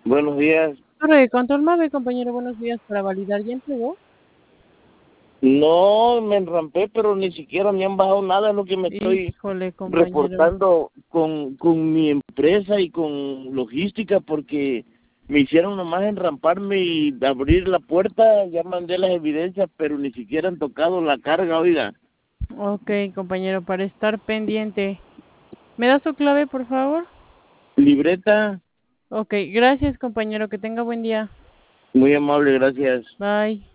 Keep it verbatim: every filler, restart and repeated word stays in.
Buenos días. Torre de control Mave, compañero, buenos días. Para validar, ¿ya entregó? No me enrampé, pero ni siquiera me han bajado nada. Es lo que me estoy Híjole, compañero. reportando con, con mi empresa y con logística, porque me hicieron nomás enramparme y abrir la puerta. Ya mandé las evidencias, pero ni siquiera han tocado la carga, oiga. Ok, compañero, para estar pendiente. ¿Me da su clave, por favor? Libreta, Ok, gracias, compañero. Que tenga buen día. muy amable, gracias. Bye.